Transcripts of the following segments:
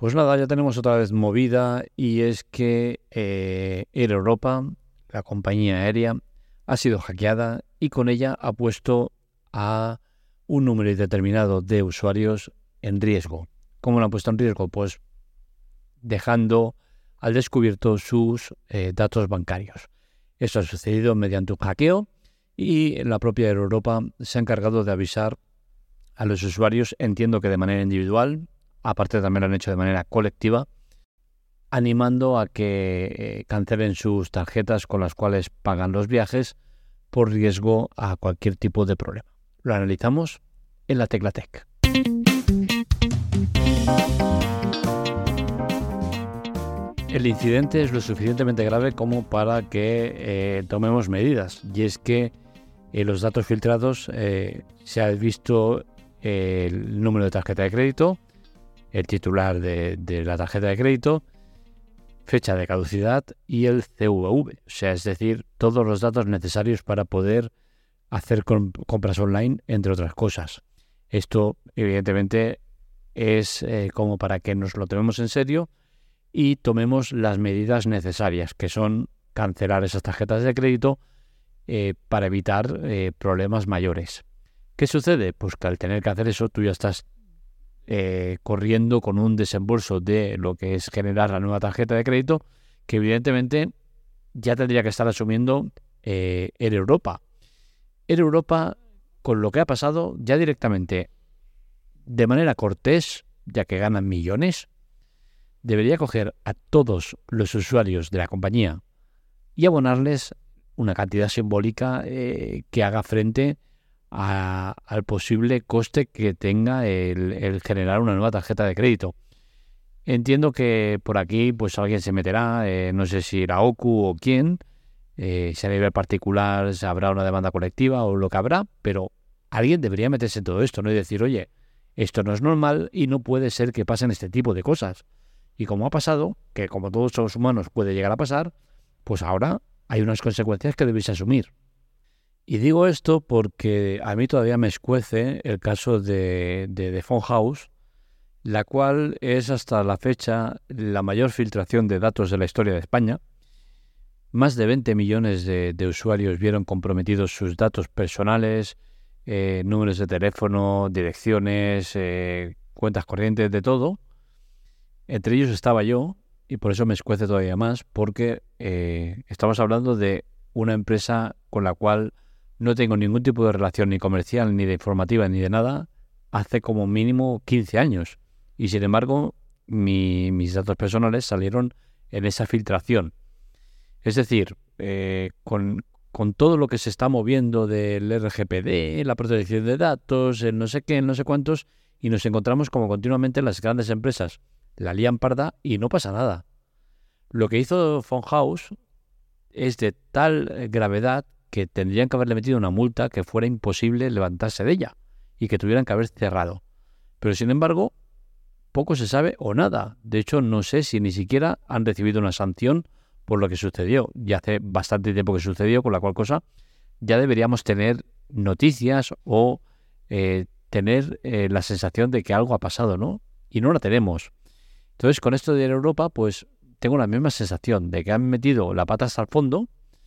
Pues nada, ya tenemos otra vez movida y es que Air Europa, la compañía aérea, ha sido hackeada y con ella ha puesto a un número indeterminado de usuarios en riesgo. ¿Cómo lo han puesto en riesgo? Pues dejando al descubierto sus datos bancarios. Esto ha sucedido mediante un hackeo y la propia Air Europa se ha encargado de avisar a los usuarios, entiendo que de manera individual, aparte también lo han hecho de manera colectiva, animando a que cancelen sus tarjetas con las cuales pagan los viajes por riesgo a cualquier tipo de problema. Lo analizamos en la Tecla Tech. El incidente es lo suficientemente grave como para que tomemos medidas, y es que los datos filtrados se ha visto el número de tarjeta de crédito, el titular de la tarjeta de crédito, fecha de caducidad y el CVV, o sea, es decir, todos los datos necesarios para poder hacer compras online, entre otras cosas. Esto, evidentemente, es como para que nos lo tomemos en serio y tomemos las medidas necesarias, que son cancelar esas tarjetas de crédito para evitar problemas mayores. ¿Qué sucede? Pues que al tener que hacer eso, tú ya estás corriendo con un desembolso de lo que es generar la nueva tarjeta de crédito, que evidentemente ya tendría que estar asumiendo Air Europa. Air Europa, con lo que ha pasado, ya directamente, de manera cortés, ya que ganan millones, debería coger a todos los usuarios de la compañía y abonarles una cantidad simbólica que haga frente al posible coste que tenga el generar una nueva tarjeta de crédito. Entiendo que por aquí pues alguien se meterá, no sé si la OCU o quién, si a nivel particular habrá una demanda colectiva o lo que habrá, pero alguien debería meterse en todo esto, ¿no? Y decir, oye, esto no es normal y no puede ser que pasen este tipo de cosas. Y como ha pasado, que como todos los humanos puede llegar a pasar, pues ahora hay unas consecuencias que debéis asumir. Y digo esto porque a mí todavía me escuece el caso de Phone House, la cual es hasta la fecha la mayor filtración de datos de la historia de España. Más de 20 millones de usuarios vieron comprometidos sus datos personales, números de teléfono, direcciones, cuentas corrientes, de todo. Entre ellos estaba yo, y por eso me escuece todavía más, porque estamos hablando de una empresa con la cual no tengo ningún tipo de relación ni comercial, ni de informativa, ni de nada, hace como mínimo 15 años. Y sin embargo, mis datos personales salieron en esa filtración. Es decir, con todo lo que se está moviendo del RGPD, la protección de datos, el no sé qué, no sé cuántos, y nos encontramos como continuamente las grandes empresas la lían parda y no pasa nada. Lo que hizo Phone House es de tal gravedad que tendrían que haberle metido una multa que fuera imposible levantarse de ella y que tuvieran que haber cerrado. Pero sin embargo, poco se sabe o nada. De hecho, no sé si ni siquiera han recibido una sanción por lo que sucedió. Ya hace bastante tiempo que sucedió, con la cual cosa ya deberíamos tener noticias o tener la sensación de que algo ha pasado, ¿no? Y no la tenemos. Entonces, con esto de Europa, pues tengo la misma sensación de que han metido la pata hasta el fondo,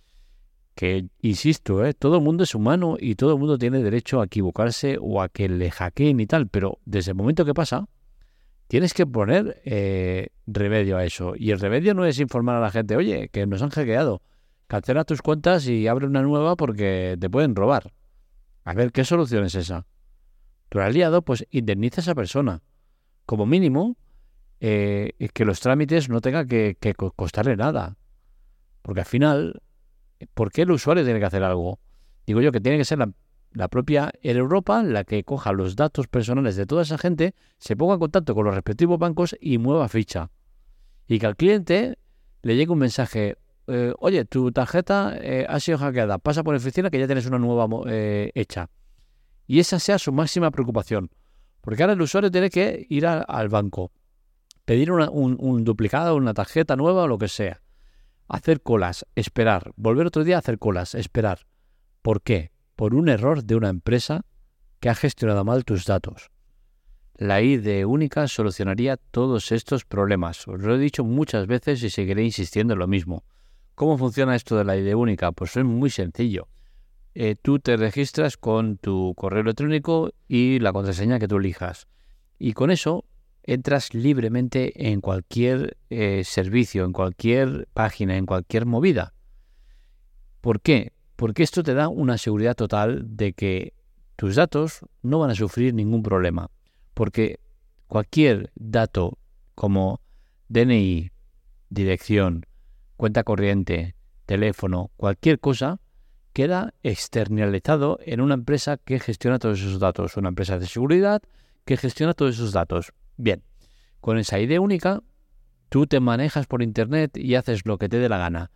que, insisto, todo el mundo es humano y todo el mundo tiene derecho a equivocarse o a que le hackeen y tal, pero desde el momento que pasa, tienes que poner remedio a eso. Y el remedio no es informar a la gente, oye, que nos han hackeado, cancela tus cuentas y abre una nueva porque te pueden robar. A ver, ¿qué solución es esa? Tú la has liado, pues indemniza a esa persona. Como mínimo, que los trámites no tengan que costarle nada. Porque al final, ¿por qué el usuario tiene que hacer algo? Digo yo que tiene que ser la propia Air Europa la que coja los datos personales de toda esa gente, se ponga en contacto con los respectivos bancos y mueva ficha. Y que al cliente le llegue un mensaje, oye, tu tarjeta ha sido hackeada, pasa por la oficina que ya tienes una nueva hecha. Y esa sea su máxima preocupación. Porque ahora el usuario tiene que ir al banco, pedir un duplicado, una tarjeta nueva o lo que sea. Hacer colas, esperar, volver otro día a hacer colas, esperar. ¿Por qué? Por un error de una empresa que ha gestionado mal tus datos. la ID única solucionaría todos estos problemas. Os lo he dicho muchas veces y seguiré insistiendo en lo mismo. ¿Cómo funciona esto de la ID única? Pues es muy sencillo. Tú te registras con tu correo electrónico y la contraseña que tú elijas. Y con eso entras libremente en cualquier servicio, en cualquier página, en cualquier movida. ¿Por qué? Porque esto te da una seguridad total de que tus datos no van a sufrir ningún problema. Porque cualquier dato como DNI, dirección, cuenta corriente, teléfono, cualquier cosa, queda externalizado en una empresa que gestiona todos esos datos, una empresa de seguridad que gestiona todos esos datos. Bien, con esa ID única, tú te manejas por internet y haces lo que te dé la gana.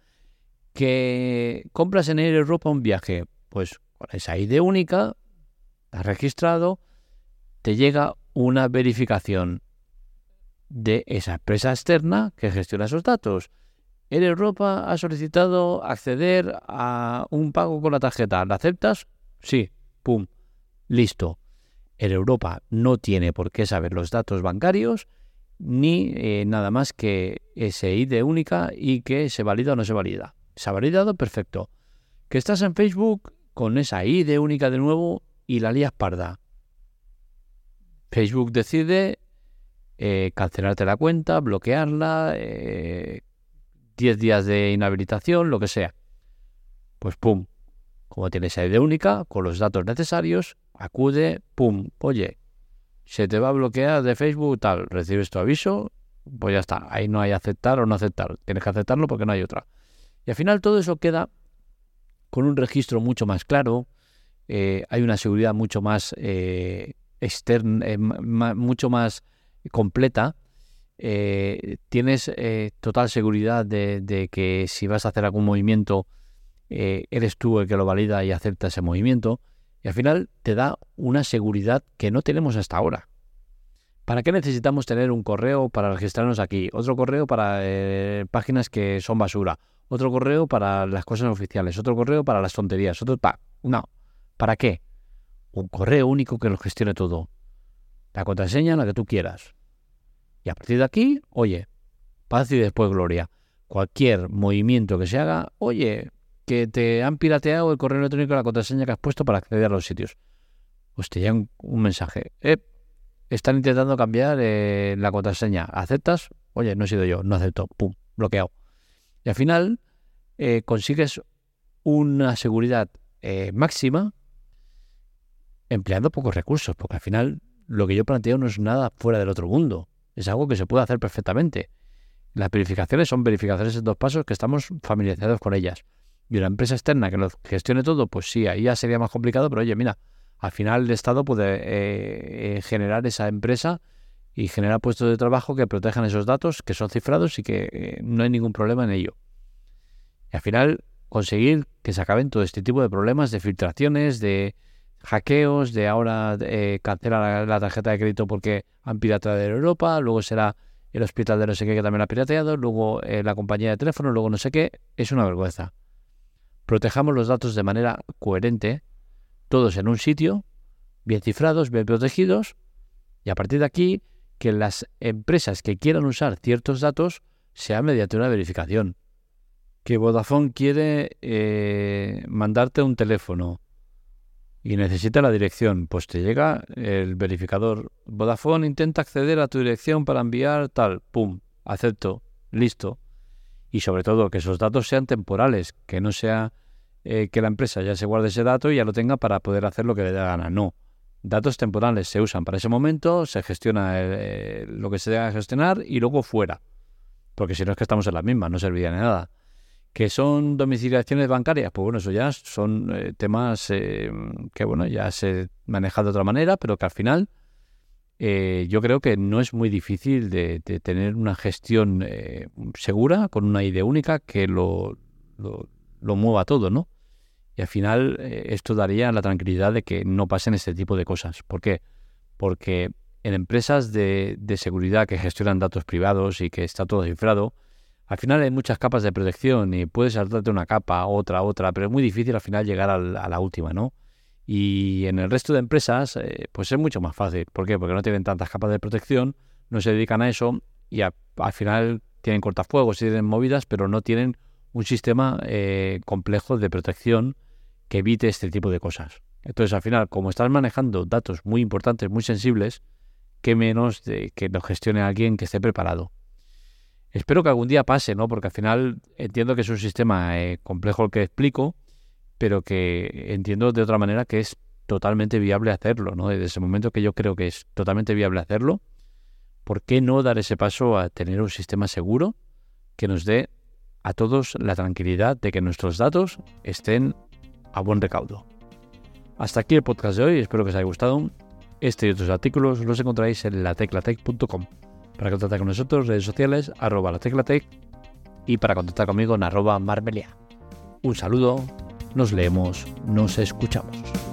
¿Que compras en Air Europa un viaje? Pues con esa ID única, has registrado, te llega una verificación de esa empresa externa que gestiona esos datos. Air Europa ha solicitado acceder a un pago con la tarjeta. ¿La aceptas? Sí. Pum. Listo. Air Europa no tiene por qué saber los datos bancarios ni nada más que ese ID única y que se valida o no se valida. ¿Se ha validado? Perfecto. ¿Que estás en Facebook con esa ID única de nuevo y la lías parda? Facebook decide cancelarte la cuenta, bloquearla, 10 días de inhabilitación, lo que sea. Pues pum, como tienes ID única, con los datos necesarios, acude, pum, oye, se te va a bloquear de Facebook, tal, recibes tu aviso, pues ya está, ahí no hay aceptar o no aceptar, tienes que aceptarlo porque no hay otra. Y al final todo eso queda con un registro mucho más claro, hay una seguridad mucho más externa, mucho más completa. Tienes total seguridad de que si vas a hacer algún movimiento eres tú el que lo valida y acepta ese movimiento, y al final te da una seguridad que no tenemos hasta ahora. ¿Para qué necesitamos tener un correo para registrarnos aquí? Otro correo para páginas que son basura, otro correo para las cosas oficiales, otro correo para las tonterías, no. ¿Para qué? Un correo único que lo gestione todo, la contraseña, la que tú quieras. Y a partir de aquí, oye, paz y después gloria. Cualquier movimiento que se haga, oye, que te han pirateado el correo electrónico, la contraseña que has puesto para acceder a los sitios. Pues te llega un mensaje. Están intentando cambiar la contraseña. ¿Aceptas? Oye, no he sido yo, no acepto. Pum, bloqueado. Y al final consigues una seguridad máxima empleando pocos recursos, porque al final lo que yo planteo no es nada fuera del otro mundo. Es algo que se puede hacer perfectamente. Las verificaciones son verificaciones en 2 pasos que estamos familiarizados con ellas. Y una empresa externa que lo gestione todo, pues sí, ahí ya sería más complicado, pero oye, mira, al final el Estado puede generar esa empresa y generar puestos de trabajo que protejan esos datos, que son cifrados y que no hay ningún problema en ello. Y al final conseguir que se acaben todo este tipo de problemas, de filtraciones, de hackeos, de ahora cancela la tarjeta de crédito porque han pirateado de Europa, luego será el hospital de no sé qué que también ha pirateado, luego la compañía de teléfono, luego no sé qué. Es una vergüenza. Protejamos los datos de manera coherente, todos en un sitio, bien cifrados, bien protegidos, y a partir de aquí que las empresas que quieran usar ciertos datos sea mediante una verificación. Que Vodafone quiere mandarte un teléfono y necesita la dirección, pues te llega el verificador. Vodafone intenta acceder a tu dirección para enviar tal, pum, acepto, listo. Y sobre todo que esos datos sean temporales, que no sea que la empresa ya se guarde ese dato y ya lo tenga para poder hacer lo que le dé la gana. No, datos temporales se usan para ese momento, se gestiona lo que se debe gestionar y luego fuera. Porque si no es que estamos en las mismas, no serviría de nada. ¿Que son domiciliaciones bancarias? Pues bueno, eso ya son temas que bueno, ya se manejan de otra manera, pero que al final yo creo que no es muy difícil de tener una gestión segura, con una ID única que lo mueva todo, ¿no? Y al final esto daría la tranquilidad de que no pasen este tipo de cosas. ¿Por qué? Porque en empresas de seguridad que gestionan datos privados y que está todo cifrado, al final hay muchas capas de protección y puedes saltarte una capa, otra, pero es muy difícil al final llegar a la última, ¿no? Y en el resto de empresas, pues es mucho más fácil. ¿Por qué? Porque no tienen tantas capas de protección, no se dedican a eso y al final tienen cortafuegos y tienen movidas, pero no tienen un sistema complejo de protección que evite este tipo de cosas. Entonces, al final, como estás manejando datos muy importantes, muy sensibles, qué menos de que lo gestione alguien que esté preparado. Espero que algún día pase, ¿no? Porque al final entiendo que es un sistema complejo el que explico, pero que entiendo de otra manera que es totalmente viable hacerlo, ¿no? Desde ese momento que yo creo que es totalmente viable hacerlo, ¿por qué no dar ese paso a tener un sistema seguro que nos dé a todos la tranquilidad de que nuestros datos estén a buen recaudo? Hasta aquí el podcast de hoy, espero que os haya gustado. Este y otros artículos los encontráis en lateclatec.com. Para contactar con nosotros, redes sociales, @lateclatec, y para contactar conmigo en @marmelia. Un saludo, nos leemos, nos escuchamos.